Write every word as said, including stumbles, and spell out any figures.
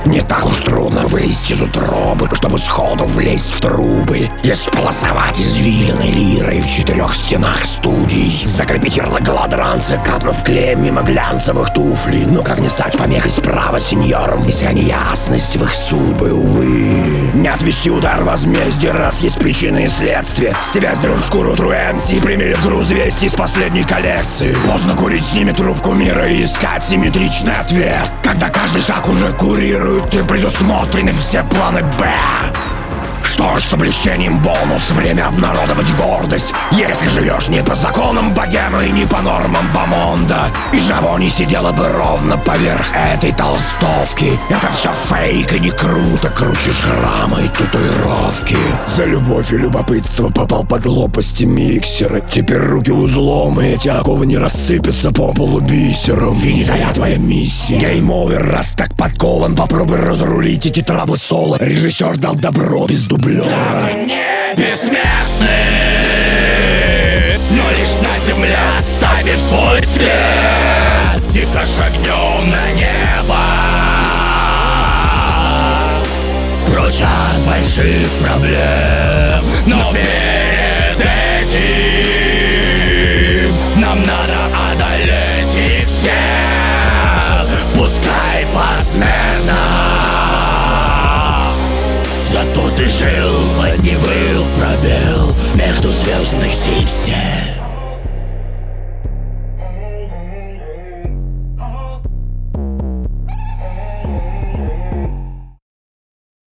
Не так уж трудно вылезть из утробы, чтобы сходу влезть в трубы и сполосовать извилиной лирой в четырех стенах студий. Закрепить ярлык голодранца, капнув клеем мимо глянцевых туфлей. Но как не стать помехой справа сеньорам, если неясность в их судьбы, увы. Не отвести удар возмездия, раз есть причины и следствия. С тебя сдерут шкуру Труэмси и примерят груз двести из последней коллекции. Можно курить с ними трубку мира и искать симметричный ответ, когда каждый шаг уже курирует и предусмотрены все планы Б. Что ж, с облегчением бонус, время обнародовать гордость. Если живешь не по законам богемы и не по нормам бомонда, и Жаво не сидела бы ровно поверх этой толстовки. Это все фейк и не круто, круче шрама и татуировки. За любовь и любопытство попал под лопасти миксера. Теперь руки узлом, и эти оковы не рассыпятся по полу бисером. Финитая твоя миссия. Гейм-овер, раз так подкован, попробуй разрулить эти траблы соло. Режиссер дал добро без дубля. Да, мы не бессмертны, но лишь на земле оставив свой след. Тихо шагнем на небо, прочь от больших проблем. Но перед этим нам надо одолеть их всех, пускай посмертно. Зато ты жил, подневыл пробел между звездных систем.